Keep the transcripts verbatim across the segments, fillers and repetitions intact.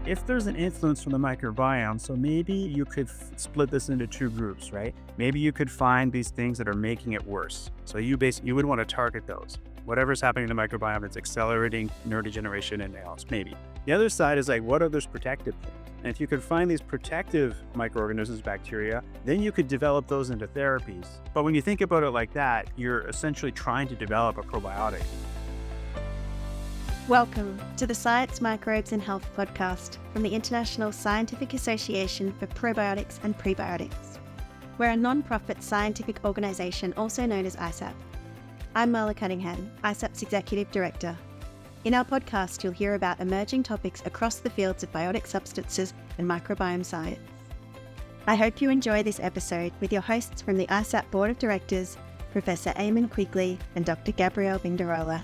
if there's an influence from the microbiome, so maybe you could f- split this into two groups, right? Maybe you could find these things that are making it worse. So you basically you would want to target those. Whatever's happening in the microbiome that's accelerating neurodegeneration in nails, maybe. The other side is like, what are those protective things? And if you could find these protective microorganisms, bacteria, then you could develop those into therapies. But when you think about it like that, you're essentially trying to develop a probiotic. Welcome to the Science, Microbes and Health podcast from the International Scientific Association for Probiotics and Prebiotics. We're a non-profit scientific organisation also known as I S A P. I'm Marla Cunningham, I S A P's Executive Director. In our podcast, you'll hear about emerging topics across the fields of biotic substances and microbiome science. I hope you enjoy this episode with your hosts from the I S A P Board of Directors, Professor Eamon Quigley and Doctor Gabrielle Vinderola.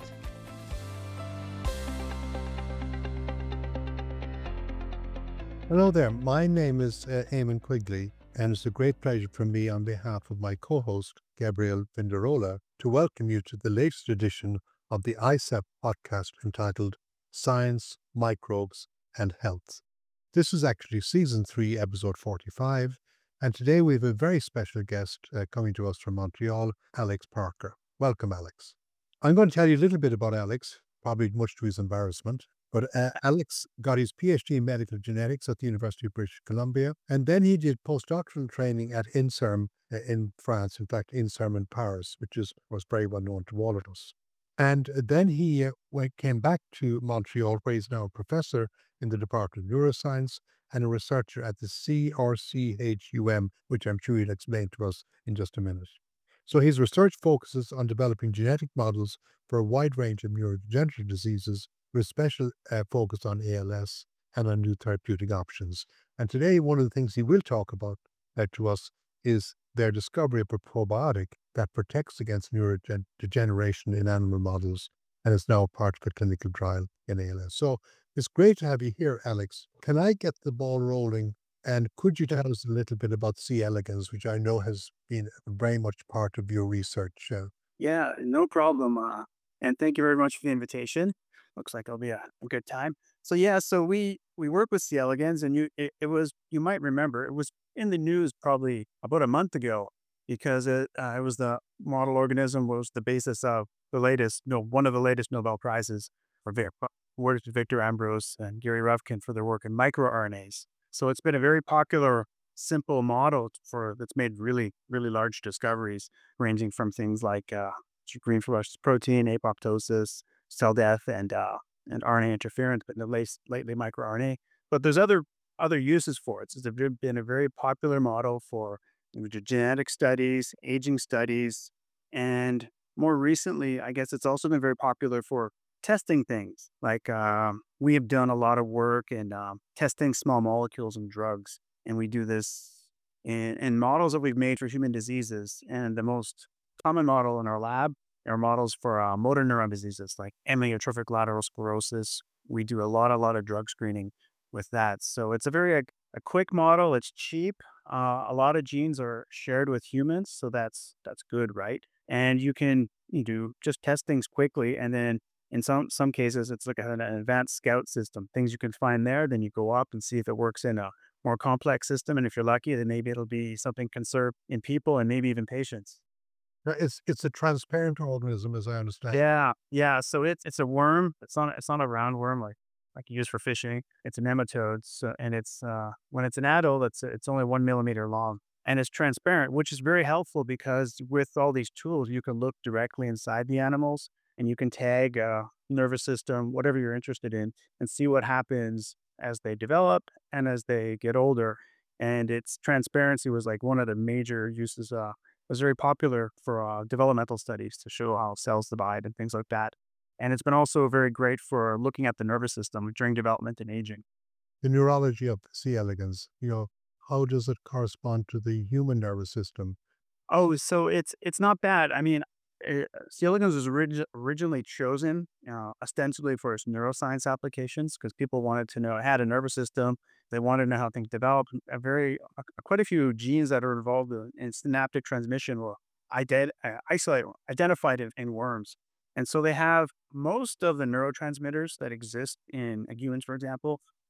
Hello there, my name is uh, Eamon Quigley, and it's a great pleasure for me on behalf of my co-host, Gabrielle Vinderola, to welcome you to the latest edition of the I S A P podcast entitled Science, Microbes and Health. This is actually Season three, Episode forty-five, and today we have a very special guest uh, coming to us from Montreal, Alex Parker. Welcome, Alex. I'm going to tell you a little bit about Alex, probably much to his embarrassment. But uh, Alex got his PhD in medical genetics at the University of British Columbia, and then he did postdoctoral training at INSERM uh, in France, in fact, INSERM in Paris, which is was very well known to all of us. And then he uh, went, came back to Montreal, where he's now a professor in the Department of Neuroscience and a researcher at the C R C H U M, which I'm sure he'll explain to us in just a minute. So his research focuses on developing genetic models for a wide range of neurodegenerative diseases, with special uh, focus on A L S and on new therapeutic options. And today, one of the things he will talk about uh, to us is their discovery of a probiotic that protects against neurodegeneration in animal models, and is now part of a clinical trial in A L S. So it's great to have you here, Alex. Can I get the ball rolling? And could you tell us a little bit about C. elegans, which I know has been very much part of your research? Uh, Yeah, no problem. Uh, and thank you very much for the invitation. Looks like it'll be a, a good time. So yeah, so we we work with C. elegans, and you it, it was you might remember it was in the news probably about a month ago because it uh, it was the model organism was the basis of the latest no one of the latest Nobel prizes for Vic, awarded to Victor Ambros and Gary Ruvkin for their work in microRNAs. So it's been a very popular, simple model for that's made really really large discoveries ranging from things like uh, green fluorescence protein, apoptosis, cell death, and uh, and R N A interference, but in the late, lately microRNA. But there's other other uses for it. It's a ve- been a very popular model for you know, genetic studies, aging studies, and more recently, I guess it's also been very popular for testing things. Like um, we have done a lot of work in um, testing small molecules and drugs, and we do this in, in models that we've made for human diseases. And the most common model in our lab are models for uh, motor neuron diseases like amyotrophic lateral sclerosis. We do a lot, a lot of drug screening with that. So it's a very a, a quick model. It's cheap. Uh, a lot of genes are shared with humans, so that's that's good, right? And you can you do just test things quickly, and then in some some cases, it's like an advanced scout system. Things you can find there, then you go up and see if it works in a more complex system. And if you're lucky, then maybe it'll be something conserved in people and maybe even patients. it's it's a transparent organism, as I understand. Yeah, yeah. So it's it's a worm. It's not it's not a round worm like like you use for fishing. It's a nematode. So, and it's uh, when it's an adult, it's it's only one millimeter long and it's transparent, which is very helpful because with all these tools, you can look directly inside the animals and you can tag uh, nervous system, whatever you're interested in, and see what happens as they develop and as they get older. And its transparency was like one of the major uses. Uh, was very popular for uh, developmental studies to show how cells divide and things like that. And it's been also very great for looking at the nervous system during development and aging. The neurology of C. elegans, you know, how does it correspond to the human nervous system? Oh, so it's it's not bad. I mean, uh, C. elegans was orig- originally chosen uh, ostensibly for its neuroscience applications because people wanted to know it had a nervous system. They wanted to know how things develop. A very uh, quite a few genes that are involved in, in synaptic transmission were ident- uh, isolate identified in, in worms, and so they have most of the neurotransmitters that exist in uh, humans, for example.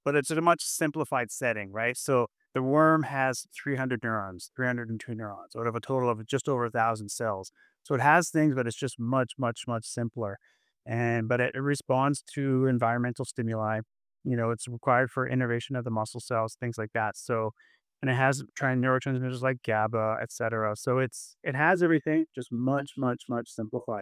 but it's in a much simplified setting, right? So the worm has three hundred neurons, three hundred two neurons, out of a total of just over a thousand cells. So it has things, but it's just much, much, much simpler. And but it, it responds to environmental stimuli. You know, it's required for innervation of the muscle cells, things like that. So, and it has trying neurotransmitters like GABA, et cetera. So it's it has everything, just much, much, much simplified.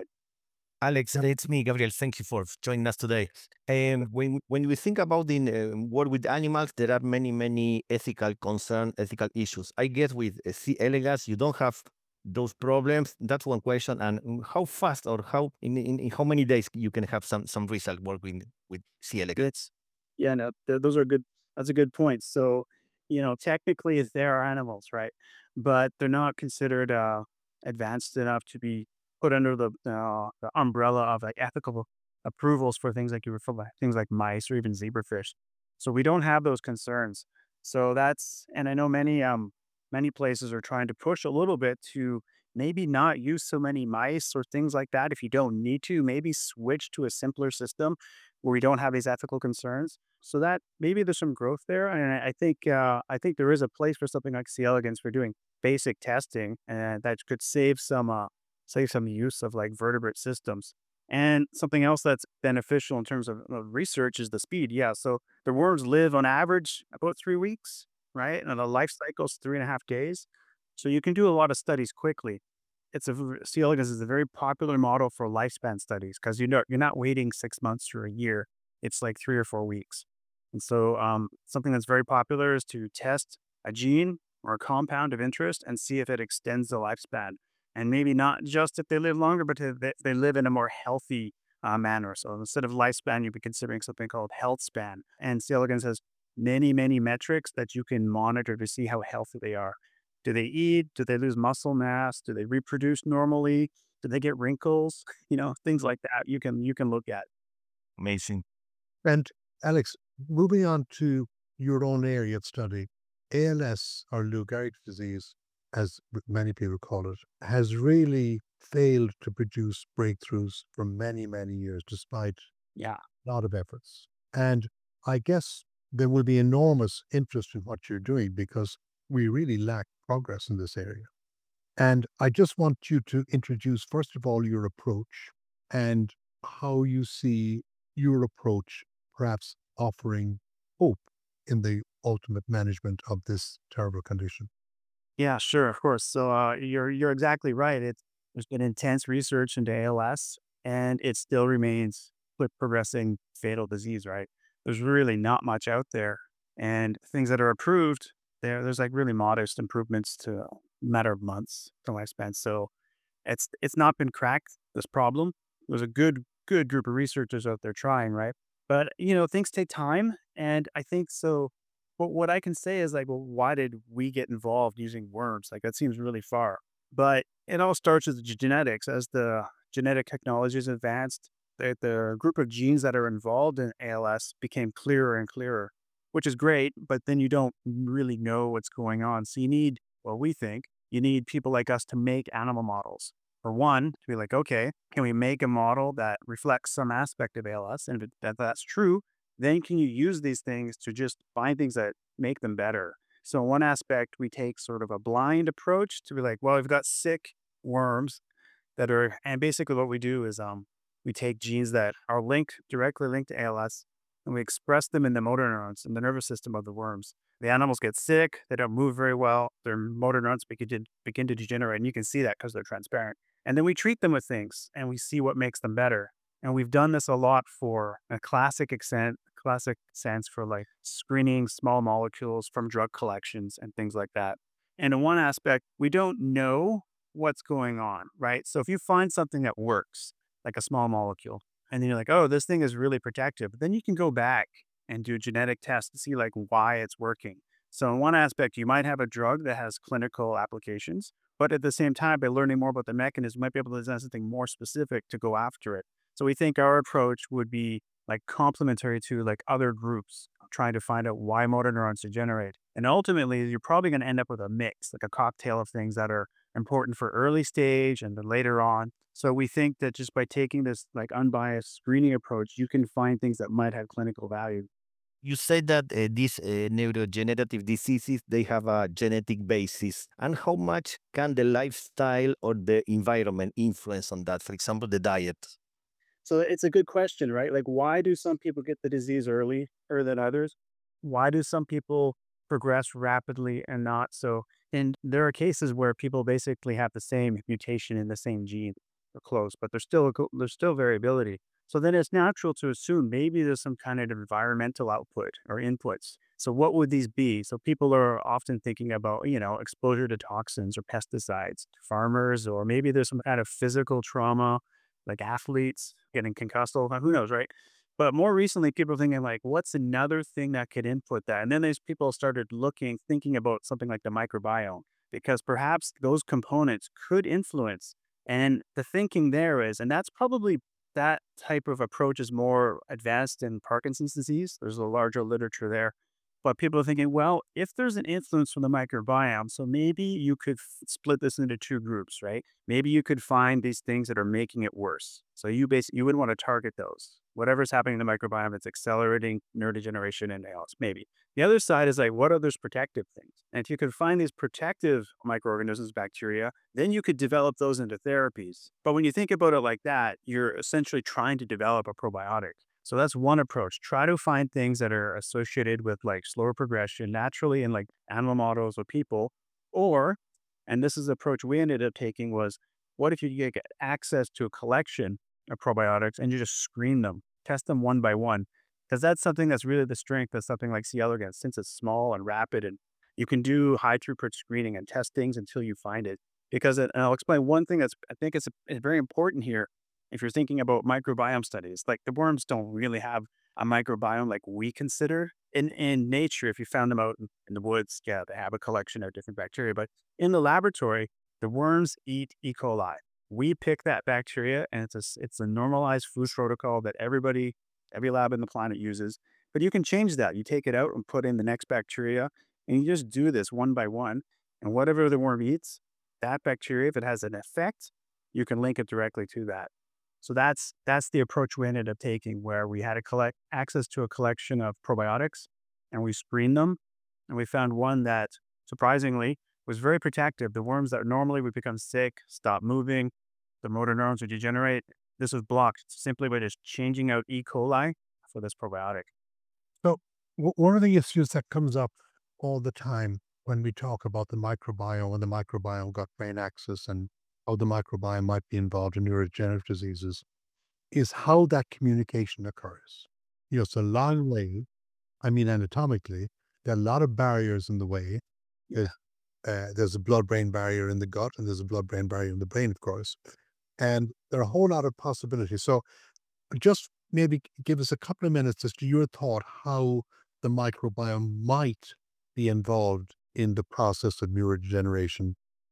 Alex, it's me, Gabriel. Thank you for joining us today. And when when we think about in uh, work with animals, there are many many ethical concerns, ethical issues. I guess with uh, C. elegans, you don't have those problems. That's one question. And mm, how fast or how in, in, in how many days you can have some some result working with C. elegans? It's yeah, no, th those are good that's a good point. So, you know, technically they are animals, right? But they're not considered uh advanced enough to be put under the uh, the umbrella of like ethical approvals for things like you refer like things like mice or even zebrafish. So we don't have those concerns. So that's and I know many um many places are trying to push a little bit to maybe not use so many mice or things like that if you don't need to, maybe switch to a simpler system where we don't have these ethical concerns. So that maybe there's some growth there, and I I think uh, I think there is a place for something like C. elegans for doing basic testing, and that could save some uh, save some use of like vertebrate systems. And something else that's beneficial in terms of, of research is the speed. Yeah, so the worms live on average about three weeks, right? And the life cycle is three and a half days. So you can do a lot of studies quickly. It's a v C. elegans is a very popular model for lifespan studies because you know you're not waiting six months or a year. It's like three or four weeks. And so, um, something that's very popular is to test a gene or a compound of interest and see if it extends the lifespan. And maybe not just if they live longer, but if they if they live in a more healthy, uh, manner. So instead of lifespan, you'd be considering something called health span. And C. elegans has many, many metrics that you can monitor to see how healthy they are. Do they eat? Do they lose muscle mass? Do they reproduce normally? Do they get wrinkles? You know, things like that you can you can look at. Amazing. And Alex, moving on to your own area of study, A L S or Lou Gehrig's disease, as many people call it, has really failed to produce breakthroughs for many, many years, despite Yeah. a lot of efforts. And I guess there will be enormous interest in what you're doing because we really lack progress in this area. And I just want you to introduce, first of all, your approach and how you see your approach perhaps offering hope in the ultimate management of this terrible condition. Yeah, sure, of course. So, uh, you're you're exactly right. It's there's been intense research into A L S, and it still remains quick progressing fatal disease, right? There's really not much out there, and things that are approved, there there's like really modest improvements to a matter of months to lifespan. So it's it's not been cracked, this problem. There's a good good group of researchers out there trying, right? But, you know, things take time, and I think so but what I can say is like, well, why did we get involved using worms? Like that seems really far. But it all starts with g- genetics. As the genetic technology is advanced, the, the group of genes that are involved in A L S became clearer and clearer, which is great, but then you don't really know what's going on. So you need, well, we think you need people like us to make animal models. For one, to be like, okay, can we make a model that reflects some aspect of A L S? And if it, that that's true, then can you use these things to just find things that make them better? So in one aspect, we take sort of a blind approach to be like, well, we've got sick worms that are, and basically what we do is um, we take genes that are linked, directly linked to A L S, and we express them in the motor neurons in the nervous system of the worms. The animals get sick, they don't move very well, their motor neurons begin to, begin to degenerate, and you can see that because they're transparent. And then we treat them with things and we see what makes them better. And we've done this a lot for a classic extent, classic sense for like screening small molecules from drug collections and things like that. And in one aspect, we don't know what's going on, right? So if you find something that works, like a small molecule, and then you're like, oh, this thing is really protective, then you can go back and do genetic tests to see like why it's working. So in one aspect, you might have a drug that has clinical applications, but at the same time, by learning more about the mechanism, you might be able to design something more specific to go after it. So we think our approach would be like complementary to like other groups trying to find out why motor neurons degenerate. And ultimately, you're probably going to end up with a mix, like a cocktail of things that are important for early stage and then later on. So we think that just by taking this like unbiased screening approach, you can find things that might have clinical value. You said that uh, these uh, neurodegenerative diseases they have a genetic basis, and how much can the lifestyle or the environment influence on that? For example, the diet. So it's a good question, right? Like, why do some people get the disease early or than others? Why do some people progress rapidly and not so? And there are cases where people basically have the same mutation in the same gene or close, but there's still a, co- there's still variability. So then it's natural to assume maybe there's some kind of environmental output or inputs. So what would these be? So people are often thinking about, you know, exposure to toxins or pesticides, farmers, or maybe there's some kind of physical trauma like athletes getting concussed all the time. Who knows, right? But more recently, people are thinking like, what's another thing that could input that? And then these people started looking, thinking about something like the microbiome, because perhaps those components could influence. And the thinking there is, and that's probably that type of approach is more advanced in Parkinson's disease. There's a larger literature there. But people are thinking, well, if there's an influence from the microbiome, so maybe you could f- split this into two groups, right? Maybe you could find these things that are making it worse. So you basically you would want to target those. Whatever's happening in the microbiome, it's accelerating neurodegeneration and A L S, maybe. The other side is like, what are those protective things? And if you could find these protective microorganisms, bacteria, then you could develop those into therapies. But when you think about it like that, you're essentially trying to develop a probiotic. So that's one approach. Try to find things that are associated with like slower progression naturally in like animal models or people. Or, and this is the approach we ended up taking was what if you get get access to a collection of probiotics and you just screen them, test them one by one? Because that's something that's really the strength of something like C. elegans, since it's small and rapid and you can do high throughput screening and test things until you find it. Because, it, and I'll explain one thing that's, I think it's, it's very important here if you're thinking about microbiome studies, like the worms don't really have a microbiome like we consider in in nature. If you found them out in, in the woods, yeah, they have a collection of different bacteria. But in the laboratory, the worms eat E. coli. We pick that bacteria, and it's a s- it's a normalized food protocol that everybody, every lab in the planet uses. But you can change that. You take it out and put in the next bacteria, and you just do this one by one. And whatever the worm eats, that bacteria, if it has an effect, you can link it directly to that. So that's that's the approach we ended up taking, where we had to collect access to a collection of probiotics, and we screened them, and we found one that surprisingly was very protective. The worms that normally would become sick, stop moving, the motor neurons would degenerate. This was blocked simply by just changing out E. coli for this probiotic. So, w- one of the issues that comes up all the time when we talk about the microbiome and the microbiome gut brain axis and how the microbiome might be involved in neurodegenerative diseases is how that communication occurs. You know, it's a long way. I mean, anatomically, there are a lot of barriers in the way. Uh, uh, there's a blood-brain barrier in the gut, and there's a blood-brain barrier in the brain, of course. And there are a whole lot of possibilities. So, just maybe give us a couple of minutes as to your thought how the microbiome might be involved in the process of neurodegeneration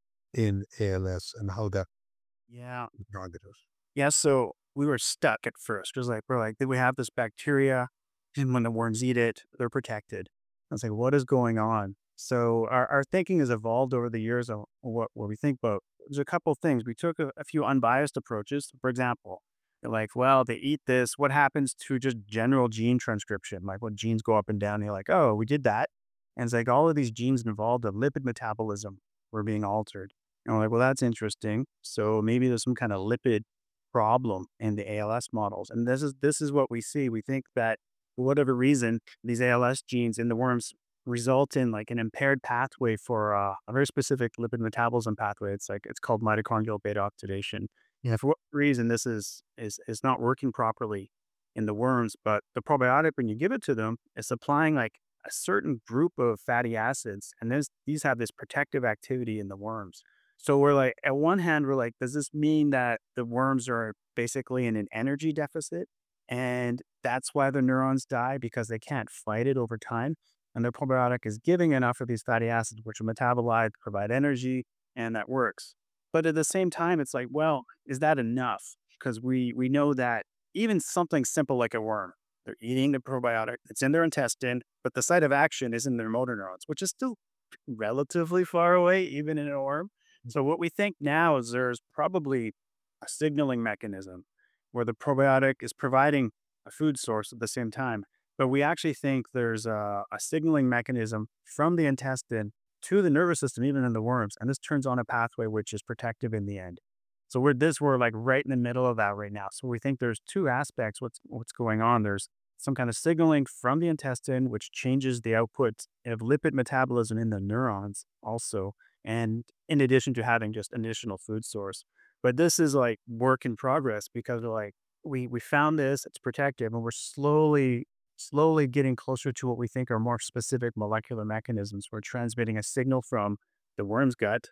in A L S and how that Yeah. is targeted. Yeah, so we were stuck at first. It was like, we're like, did we have this bacteria? And when the worms eat it, they're protected. I was like, what is going on? So our, our thinking has evolved over the years of what, what we think about. There's a couple of things. We took a, a few unbiased approaches. For example, they're like, well, they eat this. What happens to just general gene transcription? Like when genes go up and down, you're like, oh, we did that. And it's like all of these genes involved in lipid metabolism were being altered. And we're like, well, that's interesting. So maybe there's some kind of lipid problem in the A L S models. And this is this is what we see. We think that for whatever reason, these A L S genes in the worms result in like an impaired pathway for uh, a very specific lipid metabolism pathway. It's like it's called mitochondrial beta oxidation. Yeah, for what reason this is is is not working properly in the worms, but the probiotic when you give it to them is supplying like a certain group of fatty acids, and this these have this protective activity in the worms. So we're like, at one hand, we're like, does this mean that the worms are basically in an energy deficit? And that's why the neurons die because they can't fight it over time. And the probiotic is giving enough of these fatty acids, which are metabolized, provide energy, and that works. But at the same time, it's like, well, is that enough? Because we we know that even something simple like a worm, they're eating the probiotic, it's in their intestine, but the site of action is in their motor neurons, which is still relatively far away, even in a worm. So what we think now is there's probably a signaling mechanism where the probiotic is providing a food source at the same time. but we actually think there's a, a signaling mechanism from the intestine to the nervous system, even in the worms. And this turns on a pathway which is protective in the end. So we're this, we're like right in the middle of that right now. So we think there's two aspects. What's what's going on? There's some kind of signaling from the intestine, which changes the output of lipid metabolism in the neurons also. And in addition to having just an additional food source. But this is like work in progress because we're like, we we found this, it's protective, and we're slowly slowly getting closer to what we think are more specific molecular mechanisms. We're transmitting a signal from the worm's gut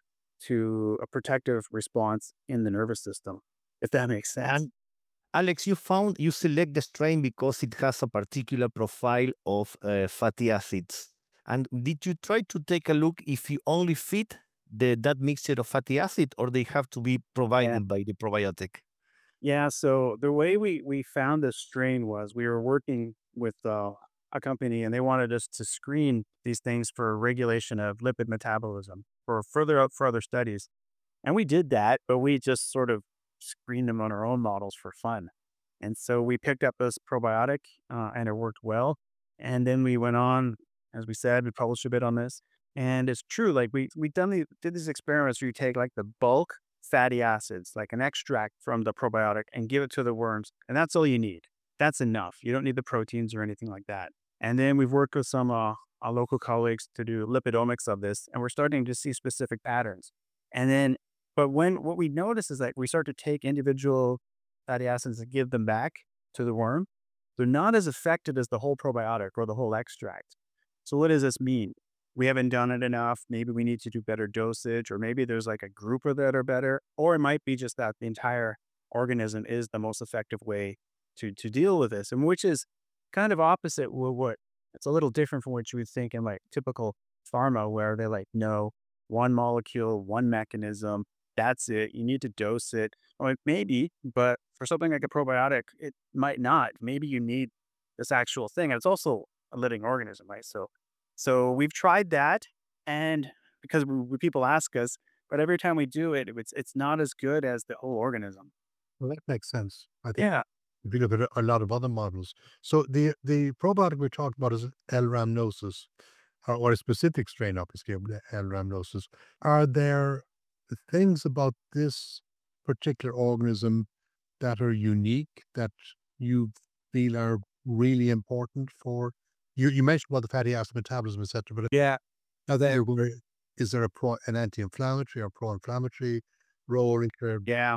to a protective response in the nervous system, if that makes sense. And Alex, you found you select the strain because it has a particular profile of uh, fatty acids. And did you try to take a look if you only fit the that mixture of fatty acid, or they have to be Yeah. provided by the probiotic? Yeah. So the way we we found this strain was we were working with uh, a company and they wanted us to screen these things for regulation of lipid metabolism for further out further studies. And we did that, but we just sort of screened them on our own models for fun. And so we picked up this probiotic uh, and it worked well. And then we went on, as we said, we published a bit on this. And it's true, like we we done the, did these experiments where you take like the bulk fatty acids, like an extract from the probiotic, and give it to the worms, and that's all you need. That's enough. You don't need the proteins or anything like that. And then we've worked with some uh, our local colleagues to do lipidomics of this, and we're starting to see specific patterns. And then but when what we notice is that we start to take individual fatty acids and give them back to the worm, they're not as effective as the whole probiotic or the whole extract. So what does this mean? We haven't done it enough. Maybe we need to do better dosage, or maybe there's like a group of that are better, or it might be just that the entire organism is the most effective way to to deal with this, and which is kind of opposite with what it's a little different from what you would think in like typical pharma, where they're like, no, one molecule, one mechanism, that's it. You need to dose it. Or maybe, but for something like a probiotic, it might not. Maybe you need this actual thing. And it's also a living organism, right? So so we've tried that, and because we, we- people ask us, but every time we do it, it's it's not as good as the whole organism. Well, that makes sense. I think Yeah, if you look at a a lot of other models. So the the probiotic we're talking about is L. rhamnosus, or, or a specific strain, obviously, of the L. rhamnosus. Are there things about this particular organism that are unique that you feel are really important for you? You mentioned about the fatty acid metabolism, et cetera. But yeah, are there where- is there a pro an anti-inflammatory or pro-inflammatory role in care? yeah.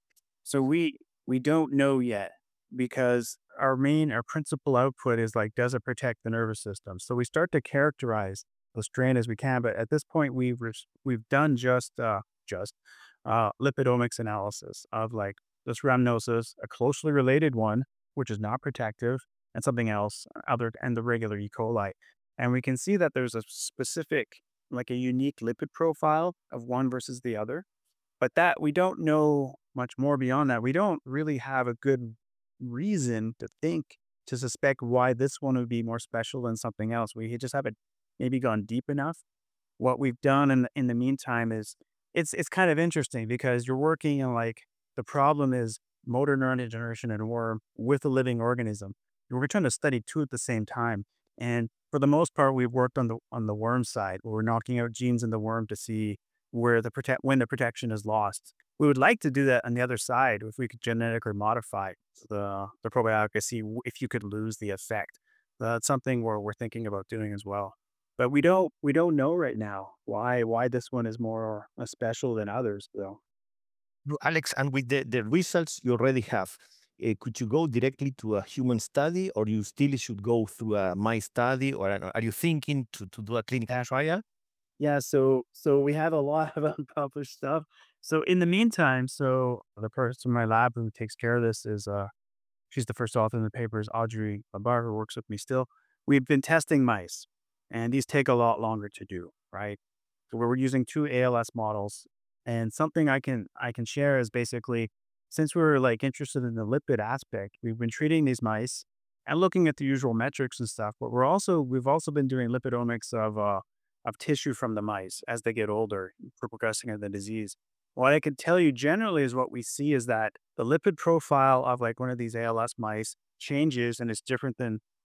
So we we don't know yet because our main our principal output is like, does it protect the nervous system? So we start to characterize the strain as we can, but at this point we've res- we've done just uh just uh lipidomics analysis of like this rhamnosus, a closely related one, which is not protective, and something else uh, other and the regular E. coli. And we can see that there's a specific, like a unique lipid profile of one versus the other, but that we don't know much more beyond that. We don't really have a good reason to think to suspect why this one would be more special than something else. We just haven't maybe gone deep enough. What we've done in the, in the meantime is it's it's kind of interesting because you're working in like the problem is motor neuron degeneration in a worm with a living organism. And we're trying to study two at the same time. And for the most part, we've worked on the on the worm side where we're knocking out genes in the worm to see where the protect when the protection is lost. We would like to do that on the other side if we could genetically modify the the probiotic to see w- if you could lose the effect. That's something where we're thinking about doing as well. But we don't we don't know right now why why this one is more uh, special than others though. No, Alex, and with the, the results you already have, uh, could you go directly to a human study, or you still should go through a mice study, or are are you thinking to, to do a clinical trial? Yeah, so so we have a lot of unpublished stuff. So in the meantime, so the person in my lab who takes care of this is uh she's the first author in the paper is Audrey Labar, who works with me still. We've been testing mice, and these take a lot longer to do, right? So we're using two A L S models, and something I can I can share is basically since we were like interested in the lipid aspect, we've been treating these mice and looking at the usual metrics and stuff. But we're also we've also been doing lipidomics of uh of tissue from the mice as they get older for progressing in the disease. What I can tell you generally is what we see is that the lipid profile of like one of these A L S mice changes and it's different than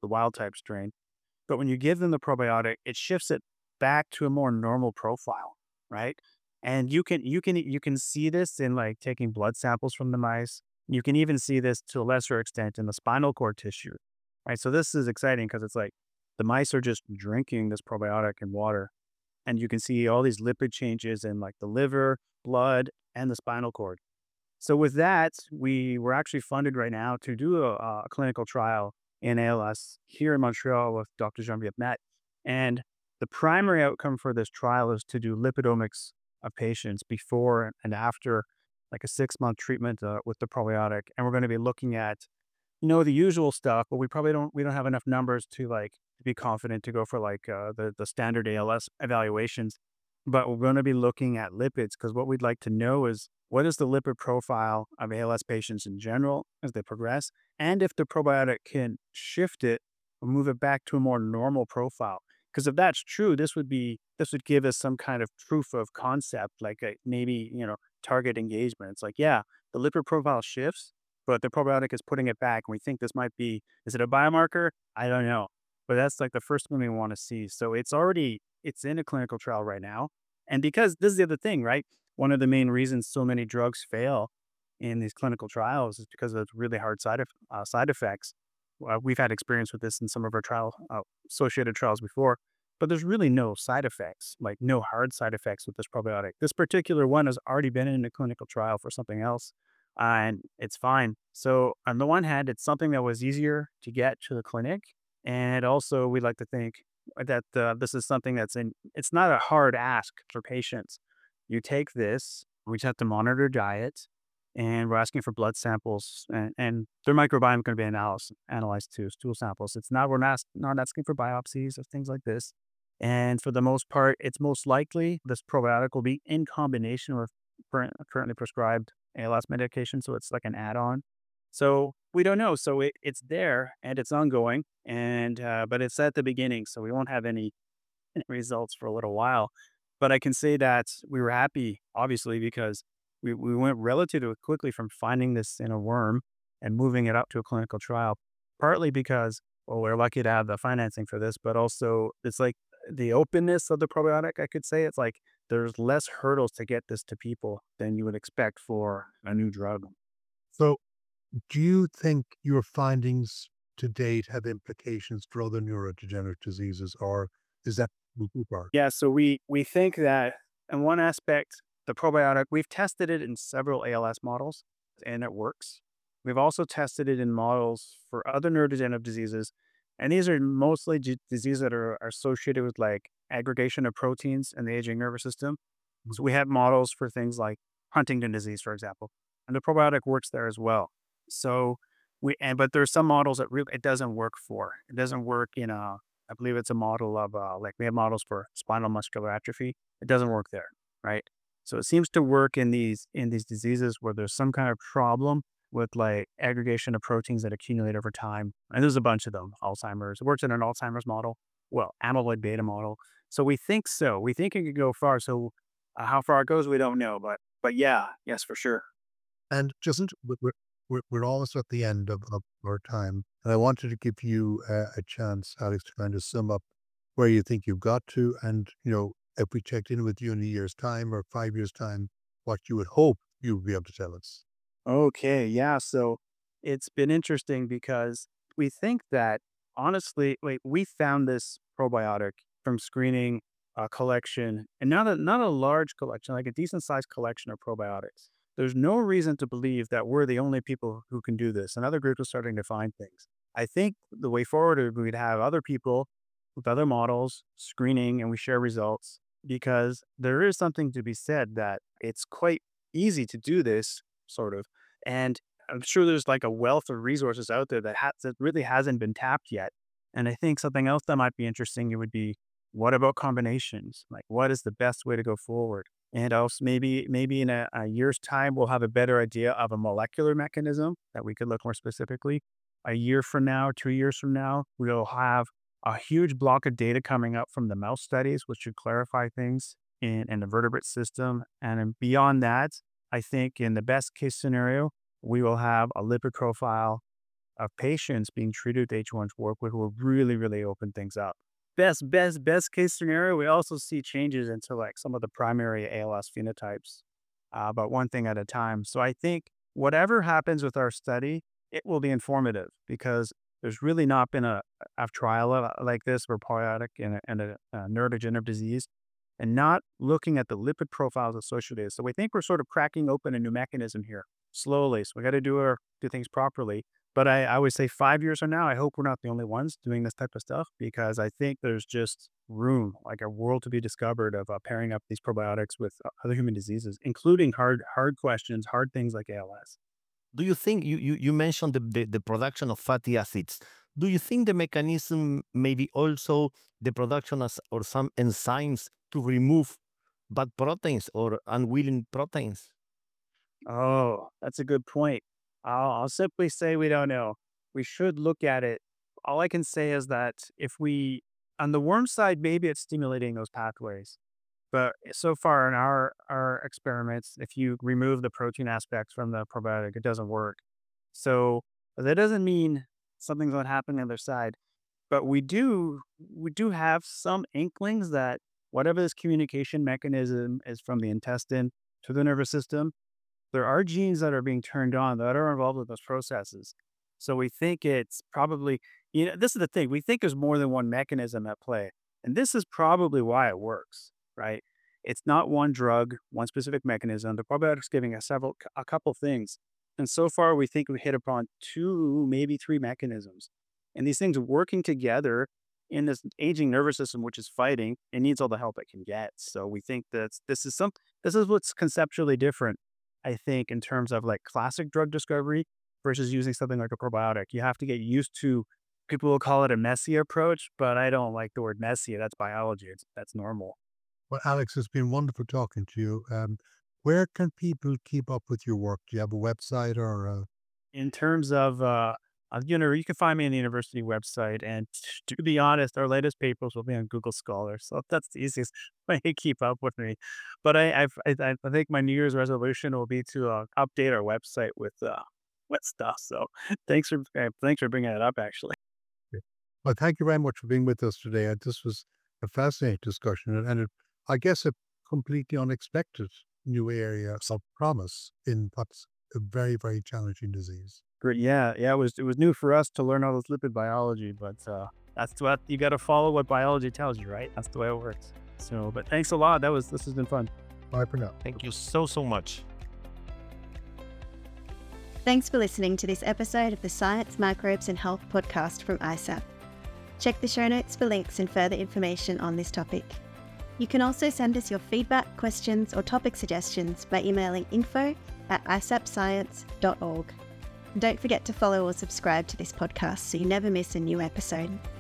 the wild type strain. But when you give them the probiotic, it shifts it back to a more normal profile, right? And you can you can you can see this in like taking blood samples from the mice. You can even see this to a lesser extent in the spinal cord tissue, right? So this is exciting because it's like the mice are just drinking this probiotic in water, and you can see all these lipid changes in like the liver, blood, and the spinal cord. So with that, we were actually funded right now to do a, a clinical trial in A L S here in Montreal with Doctor Jean-Pierre Met. And the primary outcome for this trial is to do lipidomics of patients before and after like a six month treatment uh, with the probiotic. And we're going to be looking at, you know, the usual stuff, but we probably don't, we don't have enough numbers to like to be confident to go for like uh, the, the standard A L S evaluations. But we're going to be looking at lipids because what we'd like to know is what is the lipid profile of A L S patients in general as they progress, and if the probiotic can shift it or move it back to a more normal profile. Because if that's true, this would be this would give us some kind of proof of concept, like a, maybe you know target engagement. It's like, yeah, the lipid profile shifts, but the probiotic is putting it back. And we think this might be, is it a biomarker? I don't know, but that's like the first one we want to see. So it's already it's in a clinical trial right now, and because this is the other thing, right? One of the main reasons so many drugs fail in these clinical trials is because of really hard side of, uh, side effects. Uh, we've had experience with this in some of our trial uh, associated trials before, but there's really no side effects, like no hard side effects with this probiotic. This particular one has already been in a clinical trial for something else, uh, and it's fine. So on the one hand, it's something that was easier to get to the clinic, and also we like to think that uh, this is something that's in. It's not a hard ask for patients. You take this, we just have to monitor diet, and we're asking for blood samples, and, and their microbiome is going to be analyzed, analyzed too, stool samples. It's not, we're not, not asking for biopsies or things like this. And for the most part, it's most likely this probiotic will be in combination with current, currently prescribed A L S medication. So it's like an add on. So we don't know. So it, it's there and it's ongoing, and uh, but it's at the beginning. So we won't have any results for a little while. But I can say that we were happy, obviously, because we, we went relatively quickly from finding this in a worm and moving it up to a clinical trial, partly because, well, we're lucky to have the financing for this, but also it's like the openness of the probiotic, I could say. It's like there's less hurdles to get this to people than you would expect for a new drug. So, do you think your findings to date have implications for other neurodegenerative diseases, or is that too far? Yeah, so we we think that in one aspect, the probiotic, we've tested it in several A L S models and it works. We've also tested it in models for other neurodegenerative diseases. And these are mostly g- diseases that are, are associated with like aggregation of proteins in the aging nervous system. So we have models for things like Huntington disease, for example, and the probiotic works there as well. So we, and but there's some models that really it doesn't work for. It doesn't work in a, I believe it's a model of uh, like we have models for spinal muscular atrophy. It doesn't work there, right? So it seems to work in these in these diseases where there's some kind of problem with like aggregation of proteins that accumulate over time. And there's a bunch of them. Alzheimer's. It works in an Alzheimer's model. Well, amyloid beta model. So we think so. We think it could go far. So uh, how far it goes, we don't know. But but yeah, yes, for sure. And just we- we're, we're, we're almost at the end of, of our time. And I wanted to give you uh, a chance, Alex, to kind of sum up where you think you've got to. And, you know, if we checked in with you in a year's time or five years' time, what you would hope you would be able to tell us. Okay, yeah. So it's been interesting because we think that honestly, wait, we found this probiotic from screening a collection, and not a not a large collection, like a decent sized collection of probiotics. There's no reason to believe that we're the only people who can do this, and other groups are starting to find things. I think the way forward would be to have other people with other models screening, and we share results because there is something to be said that it's quite easy to do this sort of and I'm sure there's like a wealth of resources out there that, ha- that really hasn't been tapped yet. And I think something else that might be interesting, it would be what about combinations? Like, what is the best way to go forward? And also maybe maybe in a, a year's time, we'll have a better idea of a molecular mechanism that we could look more specifically. A year from now, two years from now, we'll have a huge block of data coming up from the mouse studies, which should clarify things in, in the vertebrate system. And then beyond that, I think in the best case scenario, we will have a lipid profile of patients being treated with H one N one which will really, really open things up. Best, best, best case scenario, we also see changes into like some of the primary A L S phenotypes, uh, but one thing at a time. So I think whatever happens with our study, it will be informative because there's really not been a, a trial uh, like this for probiotic and a, and a, a neurodegenerative disease and not looking at the lipid profiles associated. So we think we're sort of cracking open a new mechanism here slowly. So we got to do our do things properly. But I, I would say five years from now, I hope we're not the only ones doing this type of stuff because I think there's just room, like a world to be discovered of uh, pairing up these probiotics with uh, other human diseases, including hard hard questions, hard things like A L S. Do you think you you, you mentioned the, the, the production of fatty acids? Do you think the mechanism maybe also the production of, or some enzymes to remove bad proteins or unwilling proteins? Oh, that's a good point. I'll, I'll simply say we don't know. We should look at it. All I can say is that if we, on the worm side, maybe it's stimulating those pathways. But so far in our our experiments, if you remove the protein aspects from the probiotic, it doesn't work. So that doesn't mean something's going to happen on the other side. But we do we do have some inklings that whatever this communication mechanism is from the intestine to the nervous system, there are genes that are being turned on that are involved with those processes. So we think it's probably, you know, this is the thing. We think there's more than one mechanism at play. And this is probably why it works, right? It's not one drug, one specific mechanism. The probiotics giving us several, a couple things. And so far, we think we hit upon two, maybe three mechanisms. And these things working together in this aging nervous system, which is fighting, it needs all the help it can get. So we think that this is some, this is what's conceptually different, I think, in terms of like classic drug discovery versus using something like a probiotic. You have to get used to, people will call it a messy approach, but I don't like the word messy. That's biology. It's, that's normal. Well, Alex, it's been wonderful talking to you. Um, where can people keep up with your work? Do you have a website or a... In terms of, uh, uh, you know, you can find me on the university website. And to be honest, our latest papers will be on Google Scholar. So that's the easiest way to keep up with me. But I, I've, I, I think my New Year's resolution will be to uh, update our website with uh, with stuff. So thanks for uh, thanks for bringing it up. Actually, Well, thank you very much for being with us today. Uh, This was a fascinating discussion, and and it, I guess a completely unexpected new area of promise in what's a very, very challenging disease. great. Yeah, yeah. It was it was new for us to learn all this lipid biology, but uh, that's what you got to follow what biology tells you, right? That's the way it works. So, but thanks a lot. That was this has been fun. Bye for now. Thank you so, so much. Thanks for listening to this episode of the Science, Microbes and Health podcast from I S A P. Check the show notes for links and further information on this topic. You can also send us your feedback, questions, or topic suggestions by emailing info at i s a p science dot org. Don't forget to follow or subscribe to this podcast so you never miss a new episode.